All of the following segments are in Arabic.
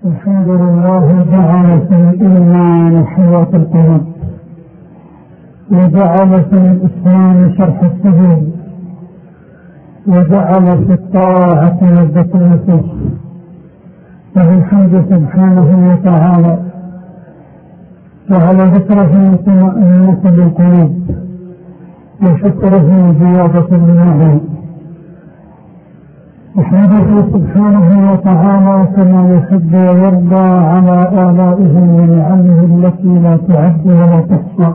الحمد لله جعل في الإيمان حياة القلوب، وجعل في الإسلام شرح السبيل، وجعل في الطاعة لذة النفوس. له الحمد سبحانه وتعالى، جعل ذكره طمأنينة للقلوب، وشكره زيادة للنعم. نحمده سبحانه وتعالى كما يحب ويرضى على آلائه ونعمه التي لا تعد ولا تحصى.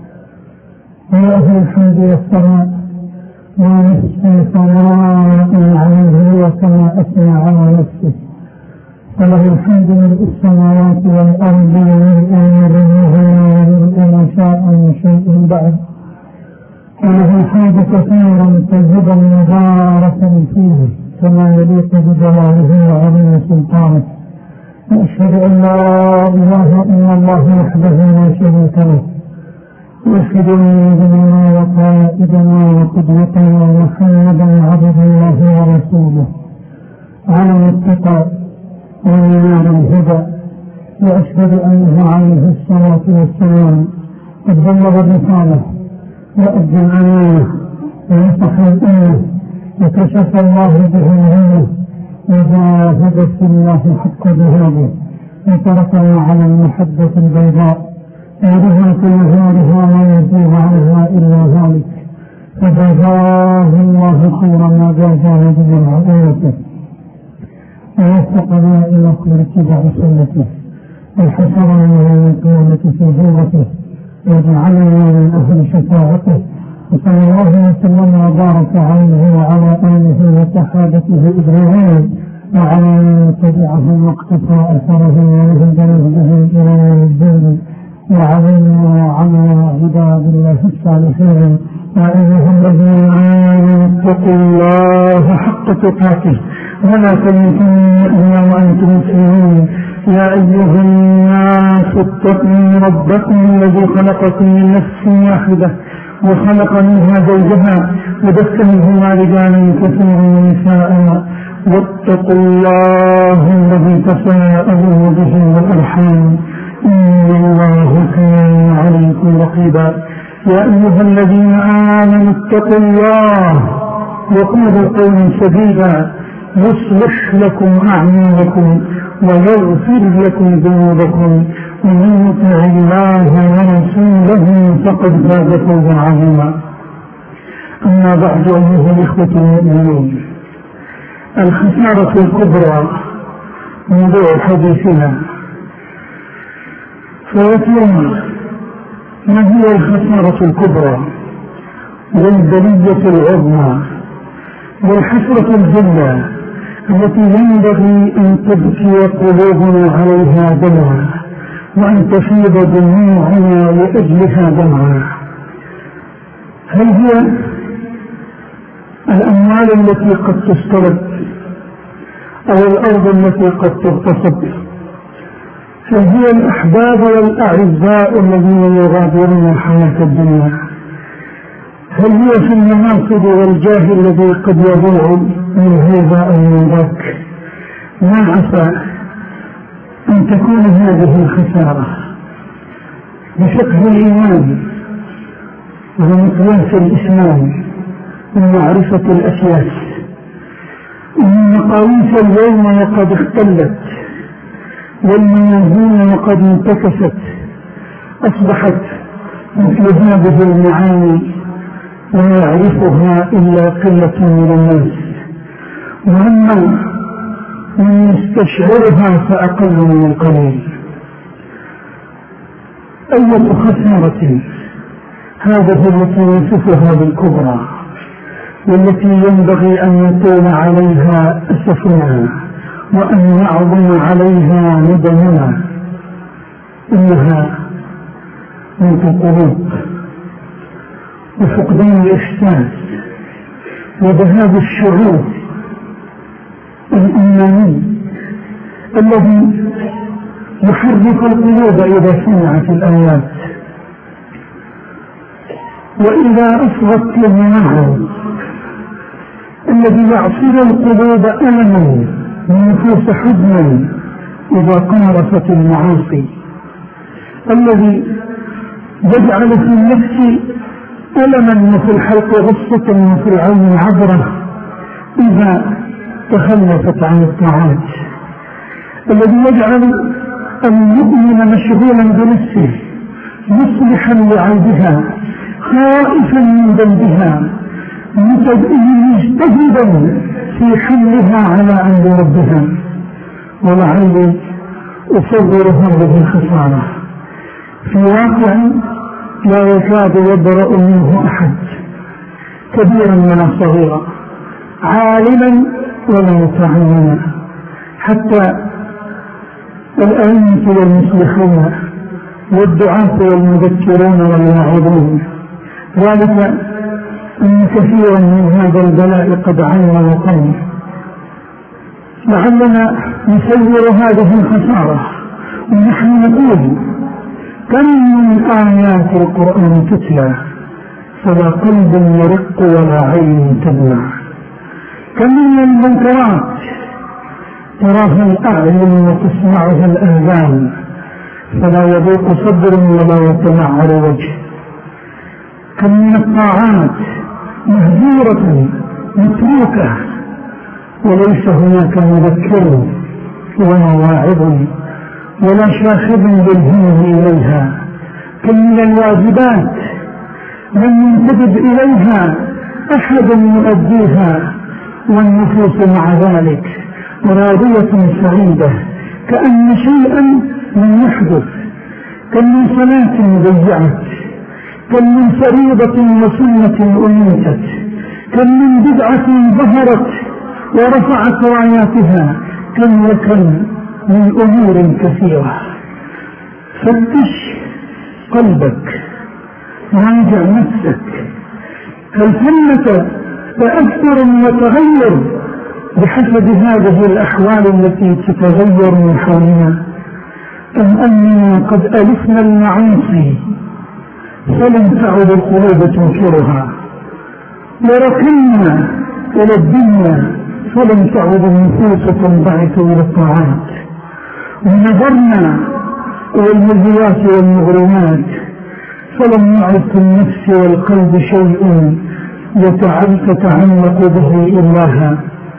وله الحمد والثناء ما نحصي ثناء عليه وكما أثنى على نفسه. فله الحمد ملء السماوات والأرض وملء ما بينهما وملء ما شاء من شيء بعد. وله الحمد كثيرا طيبا مباركا فيه كما يليق بجلاله وعظيم سلطانه. وأشهد أن لا إله إلا الله وحده لا شريك له، وأشهد أن نبينا وقائدنا وقدوتنا محمدا عبد الله ورسوله علم التقى ومنار الهدى. وأشهد أنه عليه الصلاة والسلام قد بلغ الرسالة وأدى الأمانة ونصح الأمة، وكشف الله به الغمة، وجاهد في الله حق جهاده، وتركنا على المحبة البيضاء يرها كنهارها ما يزيغ عنها إلا ذلك. فجزاه الله خير ما جازى نبيا عظيمته، ووفقنا إلى خير اتباع سنته، وحشرنا يوم القيامة في زورته، وجعلنا من أهل شفاعته. وصلى الله وسلم وبارك عليه وعلى آله وصحابته أجمعين، وعلى من تبعهم واقتفى أثرهم وهدى نهجهم إلى يوم الدين. وعلينا وعلى عباد الله الصالحين. يا أيها الذين آمنوا اتقوا الله حق تقاته ولا تموتن إلا وأنتم مسلمون. يا أيها الناس اتقوا ربكم الذي خلقكم من نفس واحدة وخلق منها زوجها وبث منهما رجالا كثيرا ونساء. واتقوا الله الذي تساءلون به والأرحام إن الله كان عليكم رقيبا. يا أيها الذين آمنوا اتقوا الله وقولوا قولا سديدا يصلح لكم أعمالكم ويغفر لكم ذنوبكم، ومن يطع الله ورسوله فقد فاز فوزا عظيما. أما بعد، أيها الإخوة المؤمنون، الخسارة الكبرى موضوع حديثنا. فيتم ما هي الخسارة الكبرى والبلية العظمى والحسرة الجلة التي ينبغي أن تبكي قلوبنا عليها دمعا، وأن تفيض دموعنا لأجلها دمعا؟ هل هي الأموال التي قد تسترد أو الأرض التي قد تغتصب؟ هل هي الأحباب والأعزاء الذين يغادرون الحياة الدنيا؟ هل هي في المناصب والجاه الذي قد يضيع من هذا أو من ذاك؟ ما عسى أن تكون هذه الخسارة بشكل الإيمان ومقياس الإسلام ومعرفة الأساس. إن المقاييس اليوم وقد اختلت، والموازين وقد انتكست، أصبحت مثل هذه المعاني لا يعرفها إلا قلة من الناس، وأما من يستشعرها فأقل من القليل. أول خسارة هذه التي نصفها بالكبرى، والتي ينبغي أن يطول عليها أسفنا وأن يعظم عليها ندمنا، إنها موت القلوب وفقدان الإحساس وذهاب الشعور الإيماني الذي يحرك القلوب إذا سمعت الآيات وإذا أصغت للمعه الذي يعصر القلوب ألما ونفوس حزنا إذا قارفت المعاصي، الذي يجعل في النفس ألما وفي الحلق غصة وفي العين عبرة إذا تخلفت عن الطاعات، الذي يجعل المؤمن مشغولا بنفسه مصلحا لعيبها خائفا من ذنبها مجتهدا في حملها على أمر ربها. ولعلي أصور هذه الخسارة في واقع لا يكاد يبرأ منه أحد، كبيرا ولا صغيرا، عالما ولا متعلما، حتى الأئمة والمصلحون والدعاة والمذكرون والواعظون، ذلك أن كثيرا من هذا البلاء قد عم وقام. لعلنا نصور هذه الخسارة ونحن نقول كم من آيات القرآن تتلى فلا قلب يرق ولا عين تدمع، كم من المنكرات تراها الأعين وتسمعها الآذان فلا يضيق صدر ولا يتمعر وجه، كم من الطاعات مهجورة متروكة وليس هناك مذكر ولا واعظ ولا شاخب بالهم إليها، كم من الواجبات لم ينتبه إليها أحد يؤديها والنفوس مع ذلك راضية سعيدة كأن شيئا لم يحدث، كم من صلاة ضيعت، كم من فريضة وسنة أنيست، كم من بدعة ظهرت ورفعت راياتها، كم وكم من أمور كثيرة. فتش قلبك، راجع نفسك، هل ثمة تأثر وتغير بحسب هذه الأحوال التي تتغير من حولنا، أم أننا قد ألفنا المعاصي فلم تعد القلوب تنكرها، وركنا إلى الدنيا فلم تعد النفوس تنبعث إلى الطاعات، ونظرنا إلى الملهيات والمغرمات فلم يعد في النفس والقلب شيء تتعلق به إلاها.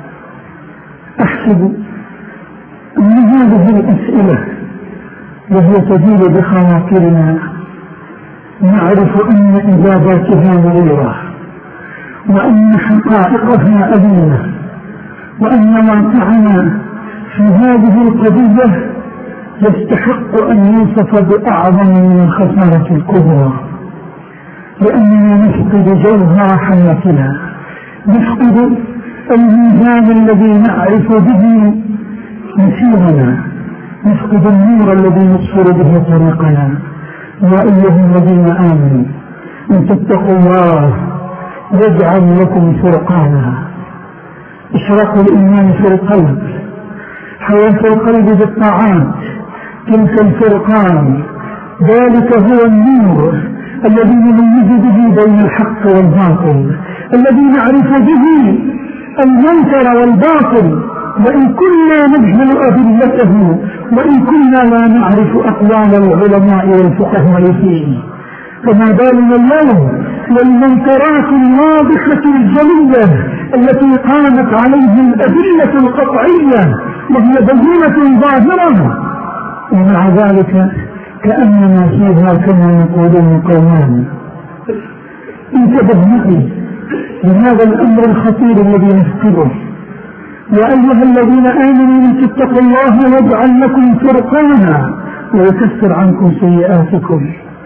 أحسب أن هذه الأسئلة وهي تجيب بخواطرنا نعرف أن إجاباتها مريرة، وأن حقائقها أليمة، وأن واقعنا في هذه القضية يستحق أن يوصف بأعظم من الخسارة الكبرى، لأننا نفقد جوهر حياتنا، نفقد الميزان الذي نعرف به مسيرنا، نفقد النور الذي نبصر به طريقنا. يا أيها الذين آمنوا إن تتقوا الله يجعل لكم فرقانا، إشراق الإيمان في القلب، حياة القلب بالطاعات، تلك الفرقان، ذلك هو النور الذي نميز به بين الحق والباطل، الذي نعرف به المنكر والباطل، وإن كنا نجهل أدلته، وإن كنا لا نعرف أقوال العلماء والفقهاء فيه، فما بالنا اليوم والمنكرات الواضحة الجلية التي قامت عليه الأدلة القطعية وهي بينة ظاهرة، ومع ذلك كأننا فيها كما يقولون قومان. انتبه معي لهذا الأمر الخطير الذي نفقده. يا أيها الذين آمنوا إن تتقوا الله يجعل لكم فرقانا ويكفر عنكم سيئاتكم.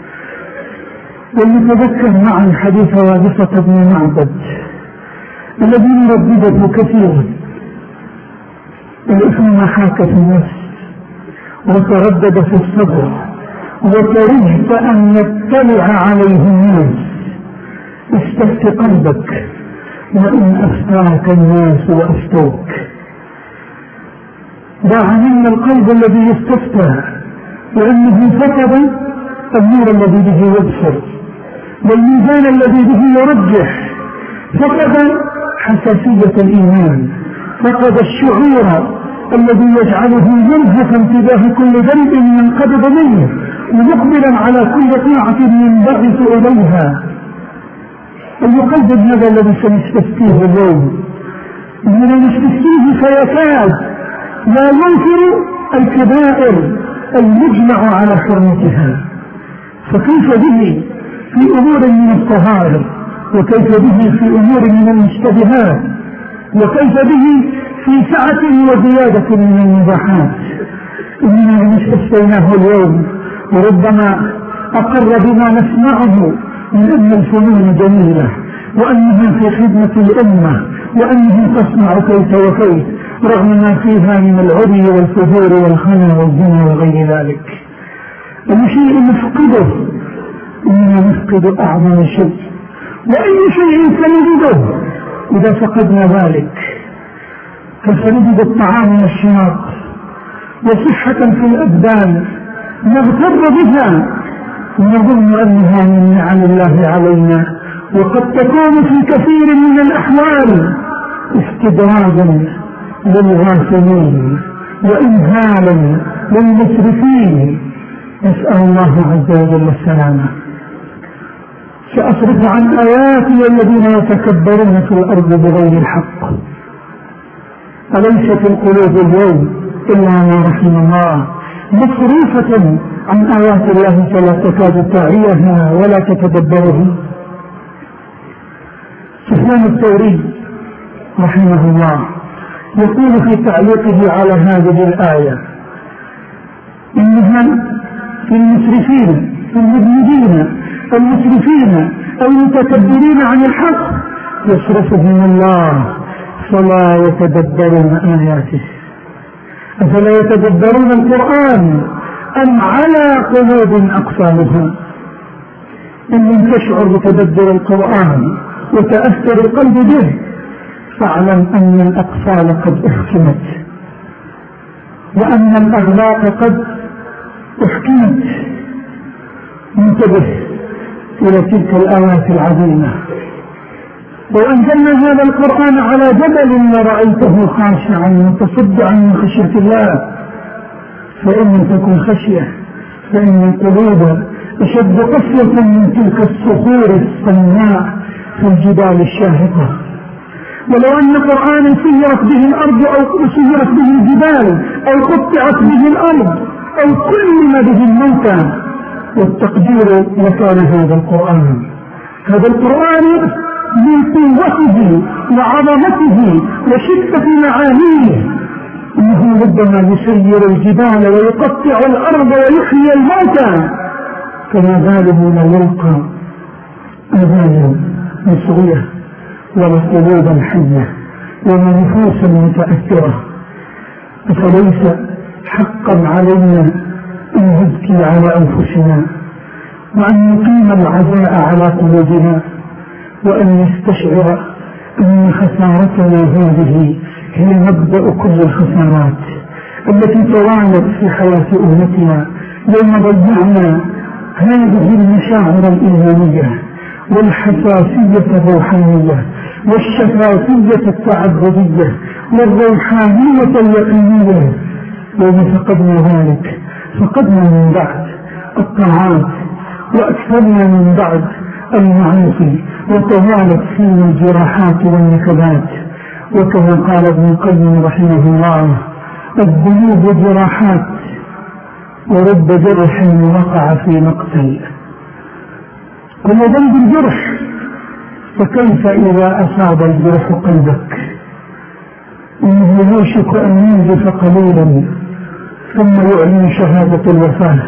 ولنتذكر معا حديث وابصة بن معبد الذي نردده كثيرا: الإثم ما حاك في النفس وتردد في الصدر وكرهت أن يطلع عليه الناس، استفت قلبك وإن أفتاك الناس وأفتوك. ضاع منا القلب الذي يستفتى لأنه فقد النور الذي به يبصر والميزان الذي به يرجح، فقد حساسية الإيمان، فقد الشعور الذي يجعله منهكا تجاه كل ذنب ينقبض منه ومقبلا على كل طاعة ينبعث إليها. المقدم هذا الذي سنستفتيه اليوم، إننا نستفتيه فيكاد لا ينكر الكبائر المجمع على حرمتها، فكيف به في أمور من الطهارة، وكيف به في أمور من المشتبهات، وكيف به في سعة وزيادة من المباحات. إننا استفتيناه اليوم وربما أقر بما نسمعه من أن الفنون جميلة وأنها في خدمة الأمة وأنها تصنع كيف وكيف رغم ما فيها من العري والفجور والخنا والزنا وغير ذلك. أي شيء نفقده، إننا نفقد أعظم شيء، وأي شيء سنجده إذا فقدنا ذلك، فسنجد الطعام والشراب وصحة في الأبدان نغتر بها ونظن أنها من نعم الله علينا، وقد تكون في كثير من الأحوال استدراجا للغافلين وإمهالا للمسرفين. نسأل الله عز وجل السلامة. سأصرف عن آياتي الذين يتكبرون في الأرض بغير الحق. أليست القلوب اليوم إلا ما رحم الله مصروفة عن آيات الله فلا تكاد تعيها ولا تتدبرها؟ سفيان الثوري رحمه الله يقول في تعليقه على هذه الآية إنها في المسرفين في المذنبين المسرفين المتكبرين عن الحق يصرفهم الله فلا يتدبرون آياته. أفلا يتدبرون القرآن أم على قلوب أقفالها؟ إن لم تشعر بتدبر القرآن وتأثر القلب به فاعلم أن الأقفال قد أحكمت وأن الأغلاق قد أحكمت. انتبه إلى تلك الآيات العظيمة. لو أنزلنا هذا القرآن على جبل لرأيته خاشعا متصدعا من خشية الله، فإن تكن خشية فإن القلوب أشد قسوة من تلك الصخور الصناع في الجبال الشاهقة. ولو أن قرآنا سيرت به الأرض أو سيرت به الجبال أو قطعت به الأرض أو كلم به الموتى، والتقدير لكان هذا القرآن من قوته وعظمته وشدة معانيه إنه ربما يسير الجبال ويقطع الأرض ويحيي الموتى، فما باله لا يلقى آذانا مصغية ولا قلوبا حية ولا نفوسا متأثرة. أفليس حقا علينا أن نبكي على أنفسنا وأن نقيم العزاء على قلوبنا وأن نستشعر أن خسارتنا هذه هي مبدأ كل الخسارات التي توالت في حياة أمتنا يوم ضيعنا هذه المشاعر الإيمانية والحساسية الروحانية والشفافية التعبدية والروحانية اليقينية. يوم فقدنا ذلك فقدنا من بعد الطاعات وأكثرنا من بعد المعاصي وطوالت فينا الجراحات والنكبات. وكما قال ابن القيم رحمه الله: الذنوب جراحات ورب جرح وقع في مقتل. كل ذنب جرح، فكيف إذا أصاب الجرح قلبك؟ إنه يوشك أن ينزف قليلا ثم يعلن شهادة الوفاة.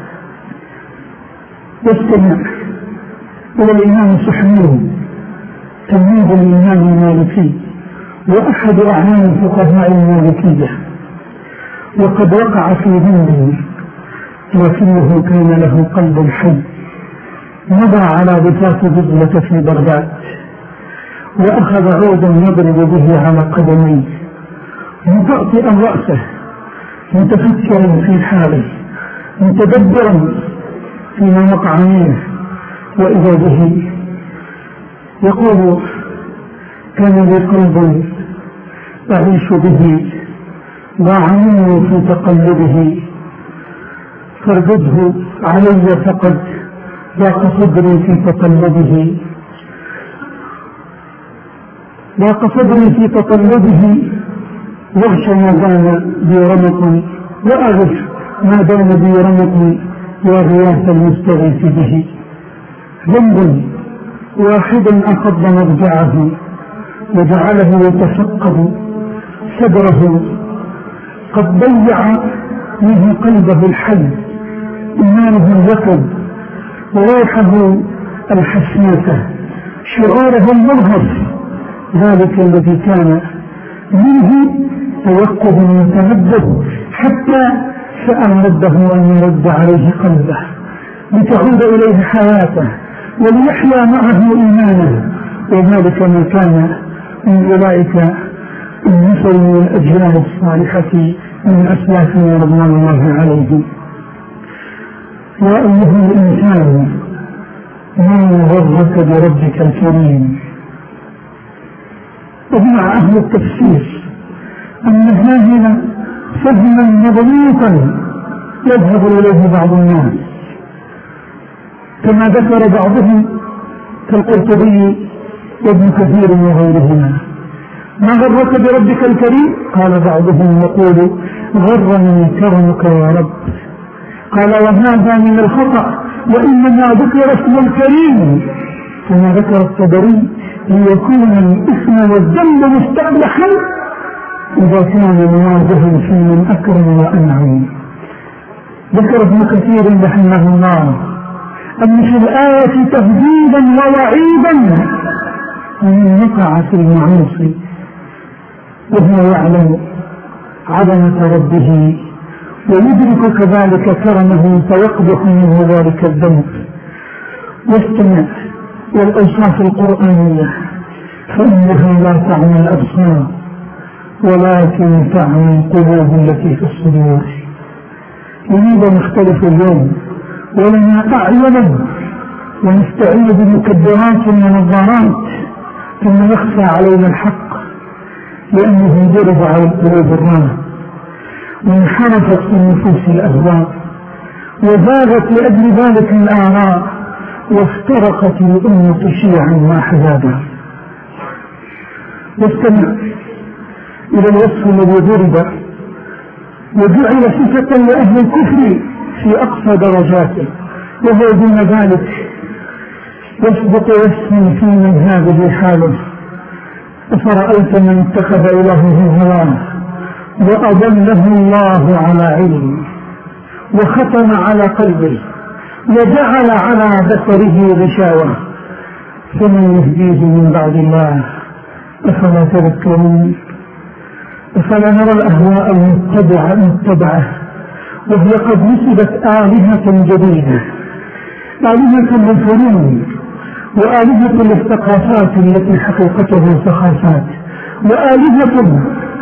واستمع إلى الإمام سحنون تلميذ الإمام المالكي وأحد أعلام الفقهاء المالكية، وقد وقع في ذنب لكنه كان له قلب حي. مضى على ضفاف دجلة في بغداد وأخذ عودا يضرب به على قدميه مطأطئا رأسه متفكرا في حاله متدبرا فيما وقع منه، وإذا به يقول: كان لي قلب أعيش به ضاعني في تقلبه فارجده علي فقد ضاق صدري في تقلبه، ضاق صدري في تقلبه، واغش ما دام بي رمق وأغش ما دام بي رمق يا غياث المستغيث به. ذنب واحد أخذ مرجعه وجعله يتفقد صدره، قد ضيع منه قلبه الحي، إيمانه اليقظ وروحه الحسنة، شعوره المرهف، ذلك الذي كان منه توقف متمدد حتى سأل ربه أن يرد عليه قلبه لتعود إليه حياته وليحيا معه إيمانه، وذلك ما كان من أولئك النصر والأجيال الصالحة من أسلافنا رضوان الله عليهم. يا أيها الإنسان ما غرك بربك الكريم. ومع أهل التفسير أن هنا فهما مضبوطا يذهب إليه بعض الناس، كما ذكر بعضهم كالقرطبي وابن كثير وغيرهما. ما غرك بربك الكريم؟ قال بعضهم يقول غرني كرمك يا رب. قال وهذا من الخطأ، وإنما ذكر اسم الكريم كما ذكر الطبري ليكون الإثم والذنب مستقبحا إذا كان مواجها في من أكرم وأنعم. ذكر ابن كثير رحمه الله أن في الآية تهديدا ووعيدا من وقع في المعاصي وهو يعلم عظمة ربه ويدرك كذلك كرمه فيقبح منه ذلك الذنب. واستمع والأوصاف القرآنية فإنها لا تعمى الأبصار ولكن تعمى القلوب التي في الصدور. لماذا نختلف اليوم ولنا أعين ونستعين بمكدرات ونظارات ثم يخفى علينا الحق؟ لأنه ضرب على القلوب الرانة وانحرفت في النفوس الأهواء وزاغت لأجل ذلك الآراء وافترقت الأمة شيعا وأحزابا. واستمع إلى الوصف الذي ضرب وجعل صفة لأهل الكفر في أقصى درجاته، وهو دون ذلك يسبق واسم في من هذه حاله. أفرأيت من اتخذ إلهه هواه وأضله الله على علم وختم على قلبه وجعل على بصره غشاوة فمن يهديه من بعد الله أفلا تذكرون؟ أفلا نرى الأهواء المتبعة وهي قد نسبت آلهة جديدة، آلهة للفنون وآلهة للثقافات التي حقيقته ثقافات، وآلهة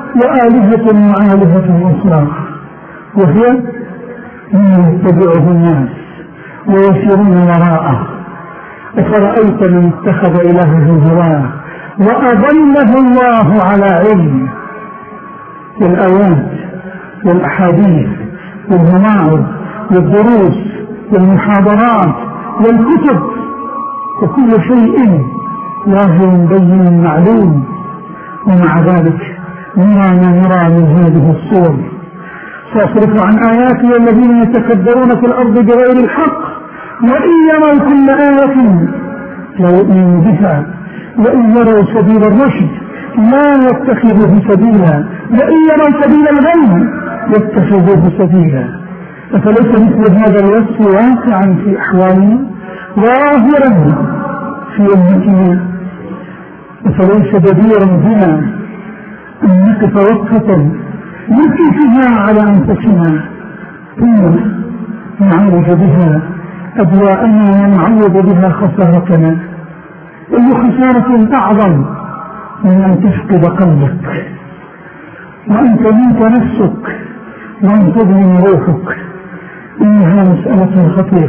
وآلهة أخرى، وهي من يتبعه الناس ويسيرون وراءه. أفرأيت من اتخذ إلهه هواه وأضله الله على علم. والآيات والأحاديث والمواعظ والدروس والمحاضرات والكتب وكل شيء له بين معلوم، ومع ذلك نرى ما نرى من هذه الصور. سأصرف عن آياتي الذين يتكبرون في الأرض بغير الحق وإن يروا كل آية لا يؤمنوا بها وإن يروا سبيل الرشد لا يتخذوه سبيلا وإن يروا سبيل الغي يتخذوه سبيلا. أفليس مثل هذا الوصف واقعا في أحوالنا ظاهرا في أمتنا؟ أفليس بديرا بنا أن نقف وقفة نبكي فيها على أنفسنا ثم نعالج بها أدواءنا ونعوض بها خسارتنا؟ أي خسارة أعظم من أن تفقد قلبك وأن تموت نفسك وأن تظلم روحك؟ إنها مسألة خطيرة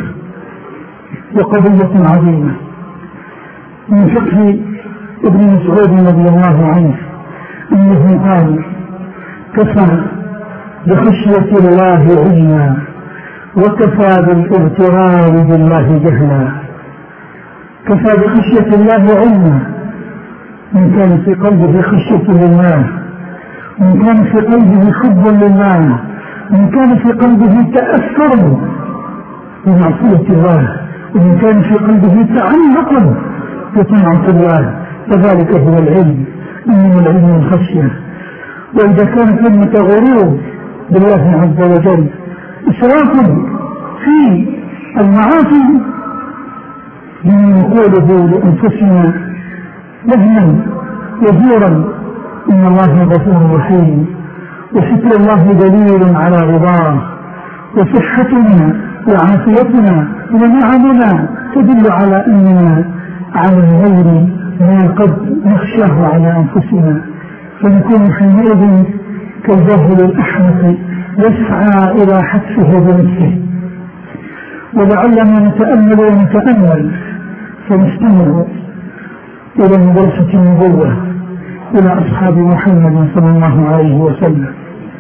وقضية عظيمة. من فقه ابن مسعود رضي الله عنه أنه قال كفى بخشية الله علما، وكفى بالاغترار بالله جهلا. كفى بخشية الله علما، من كان في قلبه خشية لله، من كان في قلبه حب لله، من كان في قلبه تأثر بمعصية الله، ومن كان في قلبه تعلق بطاعة الله، فذلك هو العلم. إنما العلم الخشية. وإذا كان ثمة غرور بالله عز وجل، إسراف في المعاصي، من نقوله لأنفسنا وهما وزورا إن الله غفور رحيم، وشكر الله دليل على رضاه، وصحتنا وعافيتنا ونعمنا تدل على أننا على الغير ما قد نخشاه على أنفسنا، فنكون حينئذ كالجاهل الأحمق يسعى إلى حتفه بنفسه. ولعلنا نتأمل ونتأمل فنستمع إلى مدرسة النبوة إلى أصحاب محمد صلى الله عليه وسلم.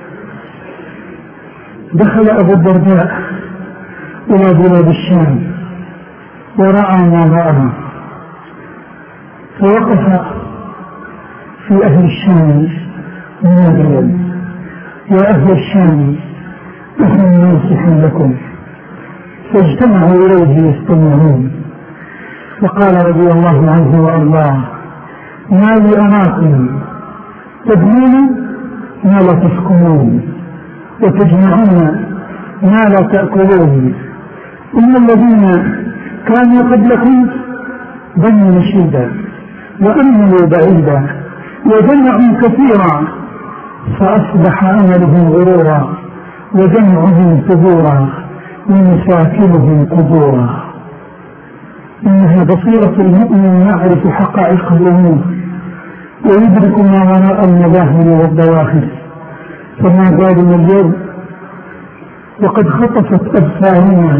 دخل أبو الدرداء إلى بلاد الشام ورأى ما رأى، فوقف في أهل الشام مناديا: يا أهل الشام أهل ناصح لكم. فاجتمعوا إليه يستمعون، وقال رضي الله عنه وأرضاه: ما لي أراكم تبنون ما لا تسكنون، وتجمعون ما لا تأكلون. إن الذين كانوا قبلكم بنوا نشيدا وأمنوا بعيدا وجمعوا كثيرا، فأصبح أملهم غرورا وجمعهم ثبورا ومساكنهم قبورا. إنها بصيرة المؤمن يعرف حقائق الأمور ويدرك ما وراء المظاهر والظواهر. فما بالنا اليوم وقد خطفت أبصارنا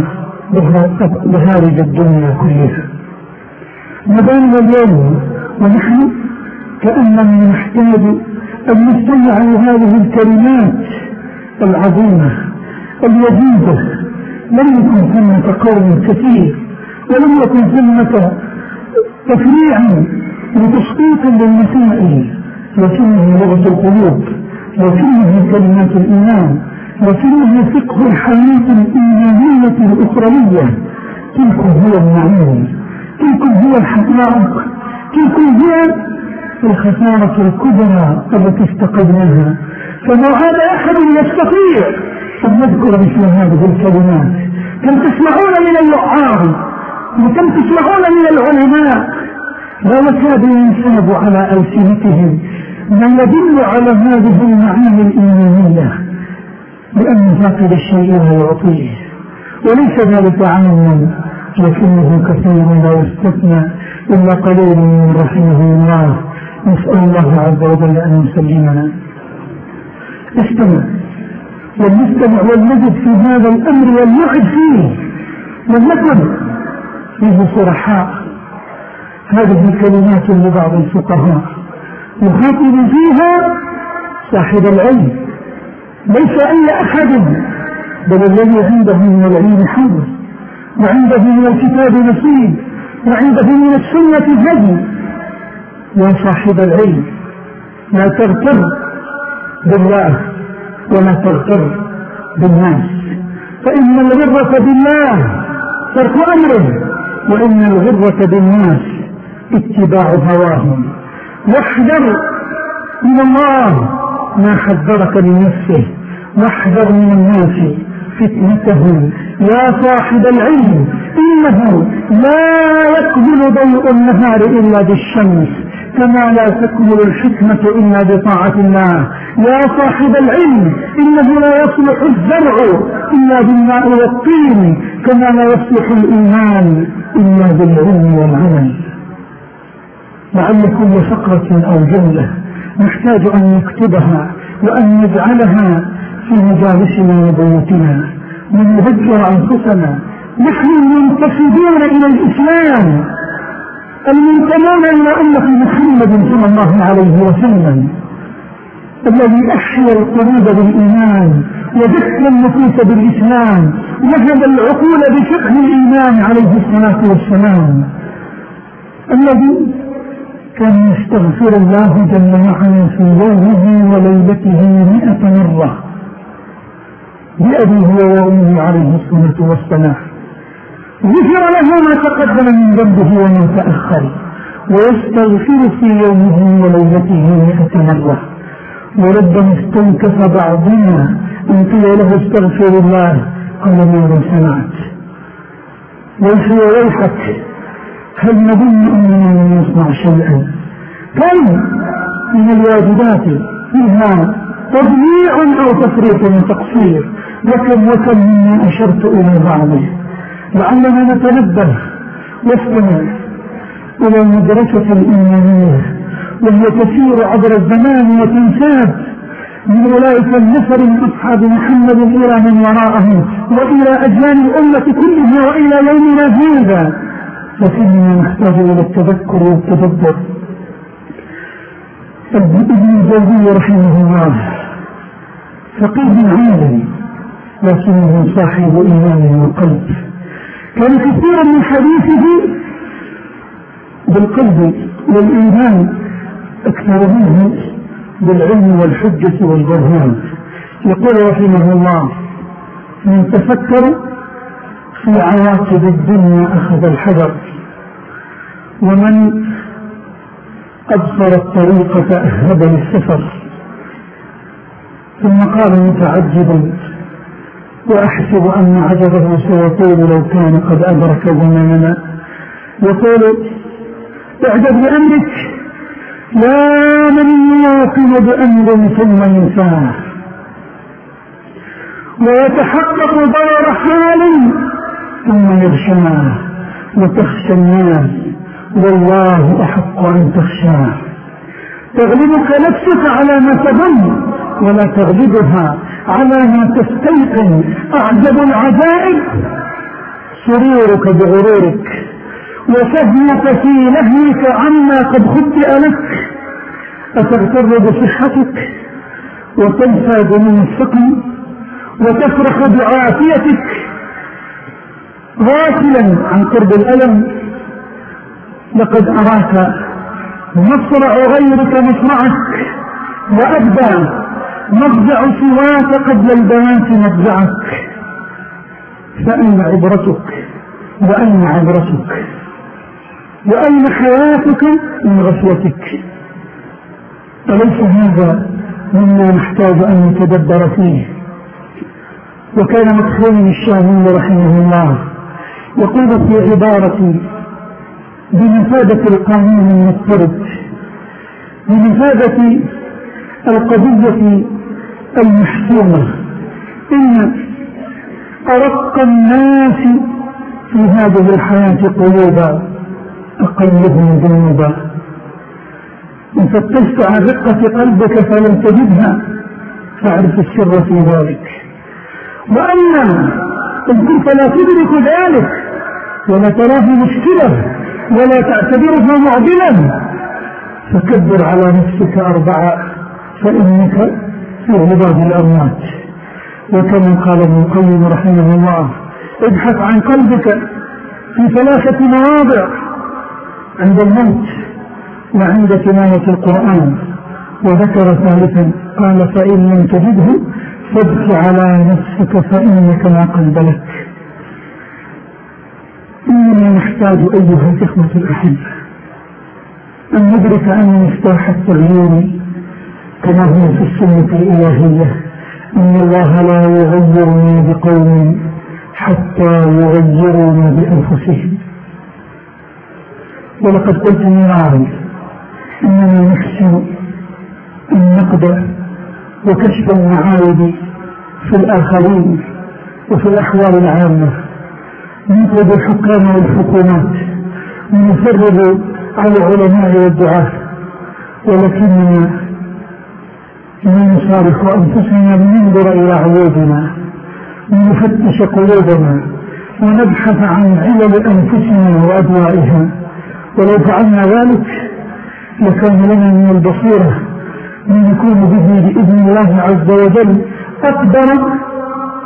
بهارج الدنيا كلها. ما بالنا اليوم ونحن كأننا نحتاج أن نستمع لهذه الكلمات العظيمة اليديدة. لم يكن ثمة قول كثير، ولم يكن ثمة تفريع وتسقيط للمسائل، لكنه لغة القلوب، لكنه كلمات الإيمان، لكنه فقه الحياة الإيمانية الأخروية. تلكم هو النعيم، تلكم هو الحقائق، تلكم هي الخسارة الكبرى التي استقدناها. فما هذا أحد يستطيع أن نذكر مثل هذه الكلمات. كم تسمعون من الوعاظ وكم تسمعون من العلماء لا يكاد ينساب على ألسنتهم ما يدل على هذه المعاني الإيمانية، لأن فاقد الشيء لا يعطيه، وليس ذلك عاما، لكنه كثير لا يستثنى إلا قليل من رحمه الله. نسأل الله عز وجل أن يسلمنا. استمع ولنستمع ولنجد في هذا الأمر ولنعد فيه، ولنكن فيه صرحاء. هذه الكلمات لبعض الفقهاء يخاطب فيها صاحب العلم، ليس أي أحد، بل الذي عنده من العلم حظ، وعنده من الكتاب نصيب، وعنده من السنة هدي. يا صاحب العلم لا تغتر بالله ولا تغتر بالناس، فإن الغرة بالله ترك أمره، وإن الغرة بالناس اتباع هواهم. واحذر من الله ما حذرك من نفسه، واحذر من الناس فتنته. يا صاحب العلم إنه لا يكمل ضوء النهار إلا بالشمس، كما لا تكمل الحكمة إلا بطاعة الله. يا صاحب العلم إنه لا يصلح الزرع إلا بالماء والطين، كما لا يصلح الإيمان إلا بالعلم والعمل. لعل كل فقرة أو جملة نحتاج أن نكتبها وأن نجعلها في مجالسنا وبيوتنا، ونذكر أنفسنا نحن المنتسبون إلى الإسلام، المنتمون إلى أمة محمد صلى الله عليه وسلم، الذي أحيا القلوب بالإيمان وذكر النفوس بالإسلام، وهب العقول بفقه الإيمان عليه الصلاة والسلام، الذي كان يستغفر الله جل وعلا في يومه وليلته 100 مرة بأبيه وأمه عليه الصلاة والسلام، غفر له ما تقدم من ذنبه وما تأخر، ويستغفر في يومه وليلته 100 مرة. وربما استنكف بعضنا أن قيل له استغفر الله قال ماذا سمعت؟ ويحك هل نظن أننا لم نصنع شيئا؟ كم من الواجبات فيها تضييع أو تفريط وتقصير، وكم مما أشرت إلى بعضه. لعلنا نتنبه واستمع إلى المدرسة الإيمانية وهي تسير عبر الزمان وتنساب من أولئك النفر من أصحاب محمد إلى من وراءهم وإلى أجيال الأمة كلها وإلى يومنا هذا، لكننا نحتاج إلى التذكر والتدبر. ابن الجوزي رحمه الله فقيه عالم لكنه صاحب إيمان وقلب، كان كثيرا من حديثه بالقلب والإيمان أكثر منه بالعلم والحجة والبرهان. يقول رحمه الله: من تفكر في عواقب الدنيا أخذ الحذر، ومن أبصر الطريق فأهب للسفر. ثم قال متعجبا وأحسب أن عجبه سيطول لو كان قد أدرك زماننا، يقول: اعجب بأمرك لا من يوقن بأمر ثم ينساه، ويتحقق ضرر حال ثم يغشاه، وتخشى الناس والله أحق أن تخشاه. تغلبك نفسك على ما تظن ولا تغلبها على ما تستيقن. أعجب العجائب سرورك بغرورك، وفهمك في نهيك عما قد خبئ لك. أتغتر بصحتك وتنسى جنون السقم وتفرح بعافيتك غافلا عن قرب الألم. لقد أراك مصرع غيرك مصرعك، وأبدى مضجع سواك قبل البنات مضجعك. فأين عبرتك وأين عبرتك وأين حياتك من غفلتك؟ أليس هذا مما نحتاج أن نتدبر فيه؟ وكان مدخول الشامي رحمه الله يقول في عبارة بمفادة القانون المضطرد، بمفادة القضية المحسومة: إن أرق الناس في هذه الحياة قلوبا أقلهم ذنوبا. إن فتشت عن رقة قلبك فلم تجدها فاعرف السر في ذلك. وأما إن كنت لا تدرك ذلك ولا تراه مشكلة ولا تعتبره معضلا فكبر على نفسك 4 فإنك في عباد الأموات. وكما قال ابن القيم رحمه الله: ابحث عن قلبك في 3 مواضع: عند الموت وعند تلاوة القرآن. وذكر ثالثا قال: فإن لم تجده فابك على نفسك فإنك لا قلب لك. إننا نحتاج أيها الإخوة الأحبة أن ندرك أن مفتاح التغيير كما هو في السنة الإلهية: إن الله لا يغير ما بقوم حتى يغيروا ما بأنفسهم. ولقد قلت مرارا إننا نحسن النقد وكشف المعايب في الآخرين وفي الأحوال العامة، نطلب الحكام والحكومات ونفرغ على العلماء والدعاة، ولكننا لا نصارح أنفسنا لننظر إلى عيوبنا ونفتش قلوبنا ونبحث عن علل أنفسنا وأدوائها. ولو فعلنا ذلك لكان لنا من البصيرة ما نكون به بإذن الله عز وجل أقدر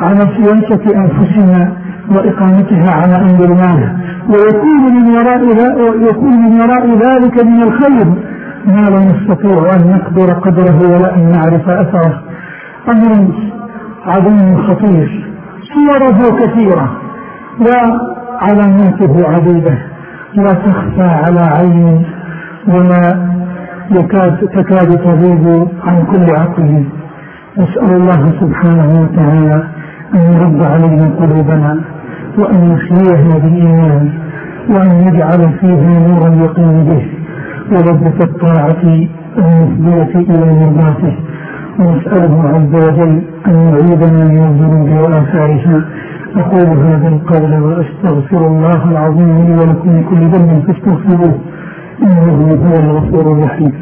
على سياسة أنفسنا وإقامتها على أمر الله، ويكون من وراء ذلك من الخير ما لا نستطيع أن نقدر قدره ولا أن نعرف أثره. أمر عظيم خطير صوره كثيرة وعلاماته عديدة لا تخفى على عين ولا تكاد تغيب عن كل عقل. نسأل الله سبحانه وتعالى أن يرد علينا قلوبنا وأن يحييها بالإيمان وأن يجعل فيها نور اليقين به ولذة الطاعة المفضية إلى مرضاته، ونسأله عز وجل أن يعيذنا من الذنوب وآثارها. أقول هذا القول وأستغفر الله العظيم لي ولكم من كل ذنب فاستغفروه إنه هو الغفور الرحيم.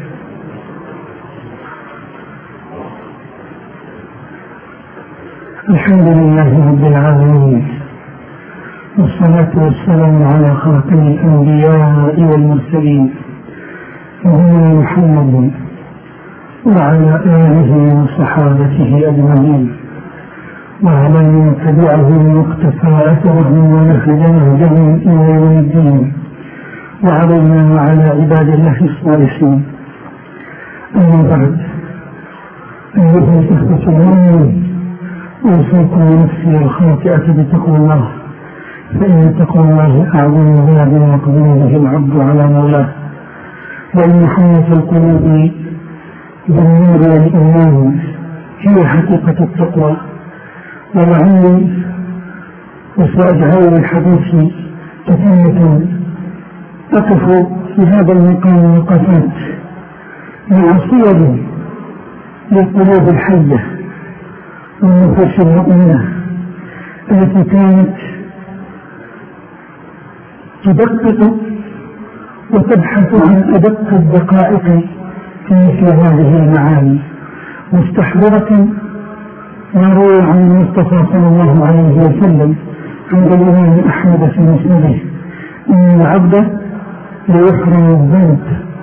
الحمد لله رب العالمين، والصلاة والسلام على خاتم الأنبياء والمرسلين نبينا محمد وعلى آله وصحابته أجمعين وعلى من تبعهم واقتفى أثرهم ونهج نهجهم إلى يوم الدين، وعلينا وعلى عباد الله الصالحين. أما بعد، أيها الإخوة المؤمنون، أوصيكم ونفسي الخاطئة بتقوى الله، فإن تقوى الله أعظم باب يقبل به العبد على مولاه، وإن حمية القلوب بالنور والإيمان هي حقيقة التقوى. ولعلي وسأجعل الحديث تتمة أقف في هذا المقام وقفات مع صور للقلوب الحية والنفوس المؤمنة التي كانت تدقق وتبحث عن أدق الدقائق في مثل هذه المعاني، مستحضرة ما روى عن المصطفى صلى الله عليه وسلم عند الإمام أحمد في مسنده إن العبد ليحرم الذنب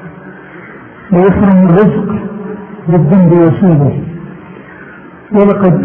ليحرم الرزق بالذنب يصيبه. ولقد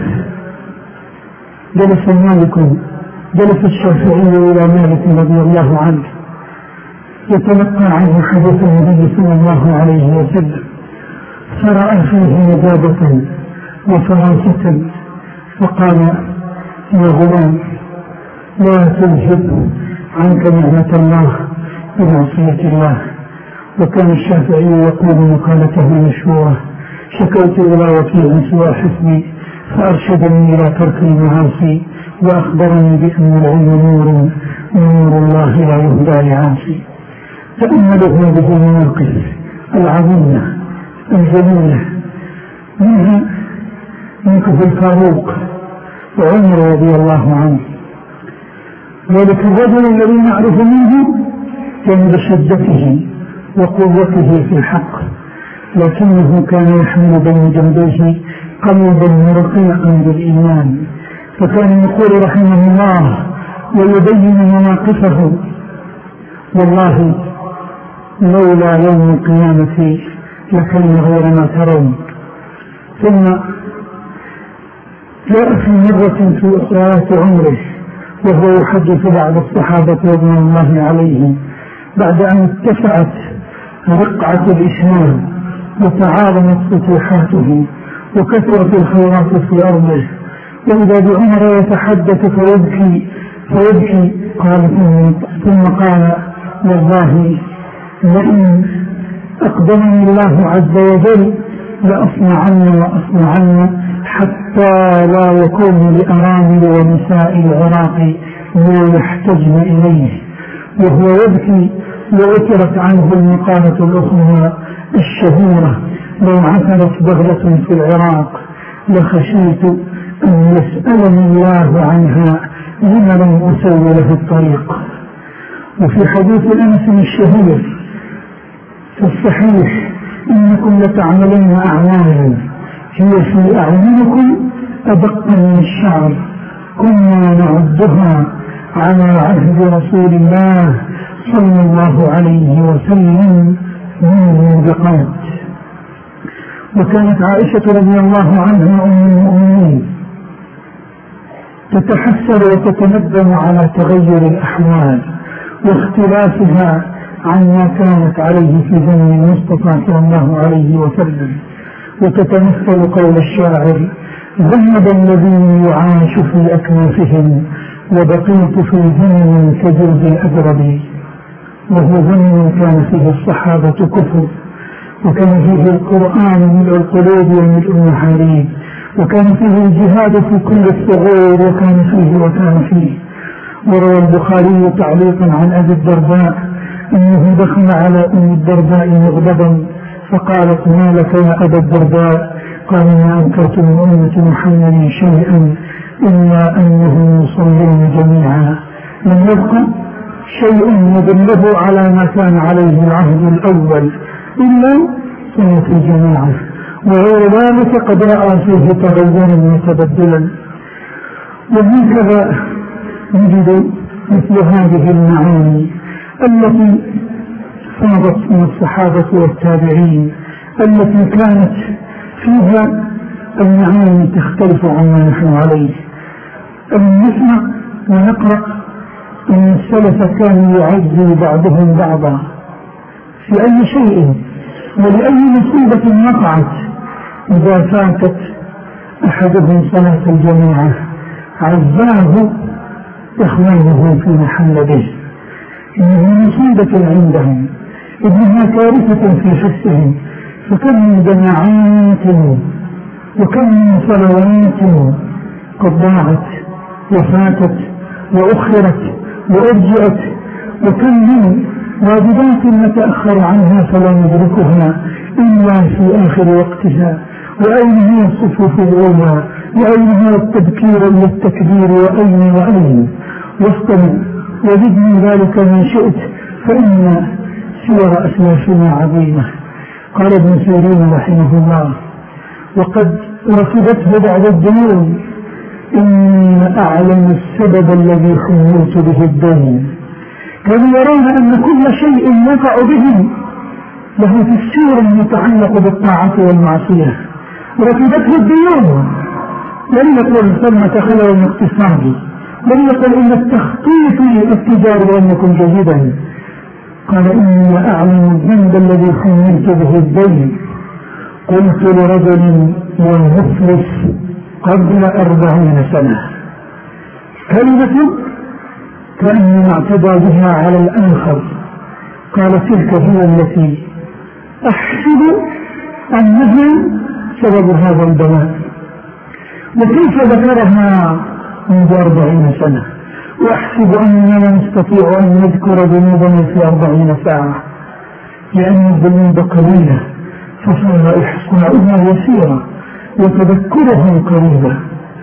جلس الشافعي إلى مالك رضي الله عنه يتلقى عنه حديث النبي صلى الله عليه وسلم، فرأى فيه نجابة وفراسة، فقال: يا غلام، لا تذهب عنك نعمة الله بمعصية الله. وكان الشافعي يقول مقالته المشهورة: شكوت إلى وكيل سوى حسبي فأرشدني إلى ترك المعاصي وأخبرني بأن العلم نور ونور الله لا يهدى لعاصي. تأملوا هذه المواقف العظيمة الجميلة، منها موقف الفاروق وعمر رضي الله عنه. ذلك الرجل الذي نعرف منه كان بشدته وقوته في الحق، لكنه كان يحمل بين جنبيه قلبا مرقيقا بالإيمان، فكان يقول رحمه الله ويبين مواقفه: والله لولا يوم القيامة لكان غير ما ترون. ثم جاء في مرة في أخرات عمره وهو يحدث بعض الصحابة رضوان الله عليهم بعد أن اتسعت رقعة الإسلام وتعاظمت فتوحاته وكثرت الخيرات في أرضه، وإذا بعمر يتحدث فيبكي قال ثم قال: والله لئن أقدمني الله عز وجل لأصنعن حتى لا يكون لأرامل ونساء العراق ما يحتجن إليه. وهو يبكي وذكرت عنه المقالة الأخرى الشهيرة: لو عثرت بغلة في العراق لخشيت أن يسألني الله عنها لما لم أسوي له الطريق. وفي حديث أنس الشهير في الصحيح: إنكم لتعملون أعمالا هي في أعينكم أدق من الشعر كنا نعدها على عهد رسول الله صلى الله عليه وسلم من الموبقات. وكانت عائشة رضي الله عنها أم المؤمنين تتحسر وتتندم على تغير الأحوال واختلافها عما كانت عليه في زمن المصطفى صلى الله عليه وسلم، وتتمثل قول الشاعر: ذهب الذي يعاش في أكنافهم وبقيت في زمن كجلد الأدرب. وهو زمن كان فيه الصحابة كفر، وكان فيه القرآن ملء القلوب وملء المحاريب، وكان فيه الجهاد في كل الثغور، وكان فيه. وروى البخاري تعليقا عن أبي الدرداء أنه دخل على أم الدرداء مغضبا فقالت: ما لك يا أبا الدرداء؟ قال: ما أنكرت من أمة محمد شيئا إلا أنهم يصلون جميعا، لم يبقى شيء يدله على ما كان عليه العهد الأول إلا صلاة الجماعة، وغير ذلك قد رأى فيه تغيرا متبدلا. وهكذا نجد مثل هذه المعاني التي فاضت من الصحابة والتابعين، التي كانت فيها المعاني تختلف عما نحن عليه. نسمع ونقرأ أن السلف كانوا يعزوا بعضهم بعضا في أي شيء ولأي مصيبة وقعت. إذا فاتت أحدهم صلاة الجماعة عزاه إخوانه في محل به، إنها مصيبة عندهم، إنها كارثة في حسهم. فكم من جماعات وكم من صلوات قد ضاعت وفاتت وأخرت وأرجئت، وكم من واجبات نتأخر عنها فلا ندركها إلا في آخر وقتها. وأين هي الصفوف الأولى؟ وأين هو التبكير للتكبير؟ وأين واستمع وزد من ذلك ما شئت، فإن سير أسلافنا عظيمة. قال ابن سيرين رحمه الله: وقد رفضته بعض الديون إن أعلم السبب الذي حملت به الدين. كانوا يرون أن كل شيء يقع بهم له تفسير متعلق بالطاعة والمعصية. رفضته الديون، لم يقل ثمة خلل اقتصادي، لم يقل إن التخطيط التجاري لم يكن جيدا. قال: إني أعلم الذنب الذي حملت به الدين. قلت لرجل والمفلس قبل 40 سنة، كلمة كأنما اعتدى بها على الآخر. قال: تلك هي التي أحسب أنها سبب هذا البلاء. وكيف ذكرها منذ 40 سنة؟ وأحسب أننا نستطيع أن نذكر ذنوبنا في 40 ساعة، لأن الذنوب قليلة فصار إحصاؤها يسيرا وتذكرها قريبا.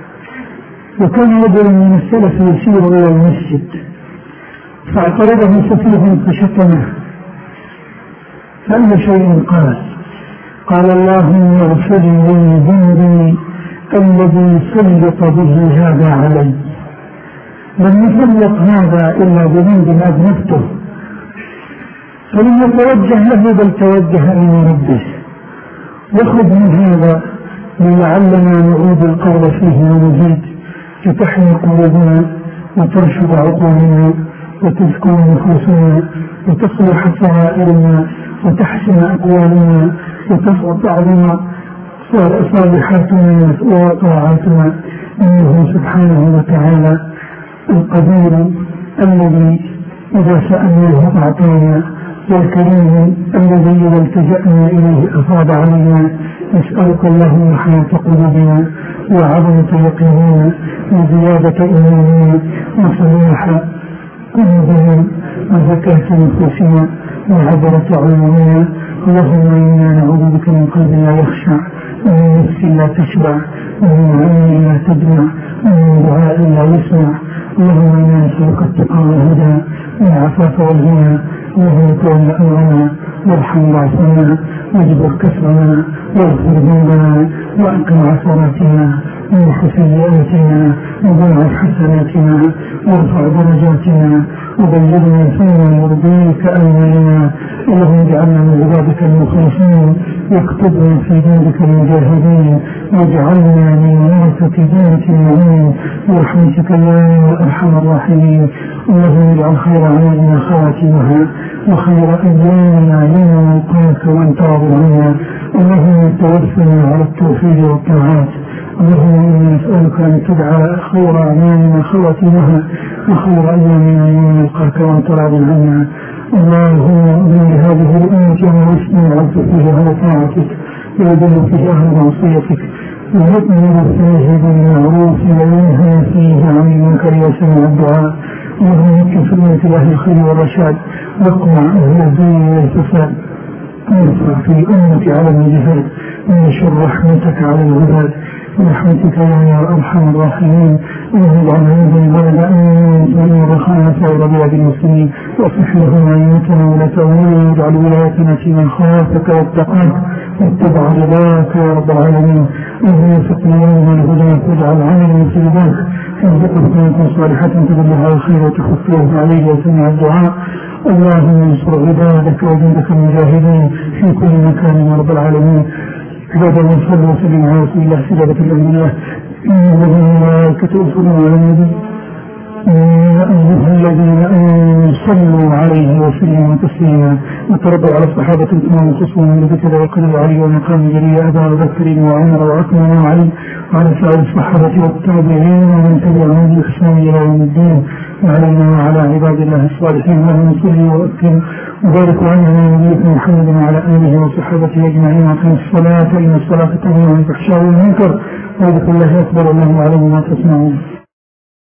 وكان رجل من السلف يسير إلى المسجد فاعترضه سفيه فشتمه، فأي شيء قال: اللهم اغفر لي ذنبي الذي سلط به هذا علي. لم يسلط هذا إلا بذنب أذنبته، فلم يتوجه له بل توجه إلى ربه. وخذ من هذا لعلنا نعيد القول فيه ونزيد، لتحيي قلوبنا وترشد عقولنا وتزكو نفوسنا وتصلح سرائرنا وتحسن أقوالنا وتعظم صالحاتنا وطاعاتنا. إنه سبحانه وتعالى القدير الذي إذا سألناه أعطانا، والكريم الذي إذا التجأنا إليه أفاض علينا. نسألك اللهم حياة قلوبنا وعظمة يقيننا وزيادة إيماننا وصلاح قلوبنا وزكاة نفوسنا وعبرة عيوننا. اللهم إنا نعوذ بك من قلب لا يخشع، ومن نفس لا تشبع، ومن عين لا تدمع، ومن دعاء لا يسمع. اللهم إنا نسألك التقى والهدى والعفاف والغنى. اللهم تول أمرنا وارحم ضعفنا واجبر كسرنا واغفر ذنبنا وأقم عثراتنا وامح سيئاتنا وضاعف حسناتنا وارفع درجاتنا وبلغنا فيما يرضيك آمالنا. اللهم اجعلنا من عبادك المخلصين واكتبنا في دينك المجاهدين واجعلنا من ورثة دينك المعين برحمتك يا أرحم الراحمين. اللهم اجعل خير أعمالنا خواتمها وخير أيامنا يوم نلقاك وأنت راض عنا. اللهم توفنا على التوحيد والطاعات. اللهم إنا نسألك أن تدعى خير أعمالنا خواتمها وخير أيامنا يوم نلقاك وأنت راض عنا. اللهم من هذه الأمة ورثنا العبد فيه على طاعتك ويدل فيه أهل معصيتك ويؤمر فيه بالمعروف وينهى فيه عن المنكر وسمع الدعاء. اللهم اكفر من أهل الخير والرشاد واقمع أهل الدين والفساد وارفع في الأمة على الجهاد ونشر رحمتك على العباد برحمتك يا أرحم الراحمين. اللهم اجعل هذا البلد آمنا رخاء سائر بلاد المسلمين واصلح لهم أئمتنا ولاة أمورنا واجعل ولايتنا في من خافك واتقاك واتبع رضاك يا رب العالمين. اللهم وفقنا يوم الهدى واجعل عملا في رضاك وارزقنا حكمة صالحة تدل على الخير وتخفيه عليه وسمع الدعاء. اللهم انصر عبادك وجندك المجاهدين في كل مكان يا رب العالمين. عباد الله صلوا وسلموا على رسول الله سيادة الأنبياء إن الملائكة يصلون على النبي يا أيها الذين آمنوا صلوا عليه وسلموا تسليما. وتربوا على الصحابة الإمام الخصوم بذكر وقدر علي ومقام جليل أبا بكر وعمر وعثمان وعلي وعلى سائر الصحابة والتابعين ومن تبعهم بإحسان إلى يوم الدين وعلينا وعلى عباد الله الصالحين. اللهم صل وأكرم وبارك على نبينا محمد وعلى آله وصحبه أجمعين. وأقم الصلاة إن الصلاة تنهى عن الفحشاء والمنكر وذكر الله أكبر. الله أعلم ما تصنعون.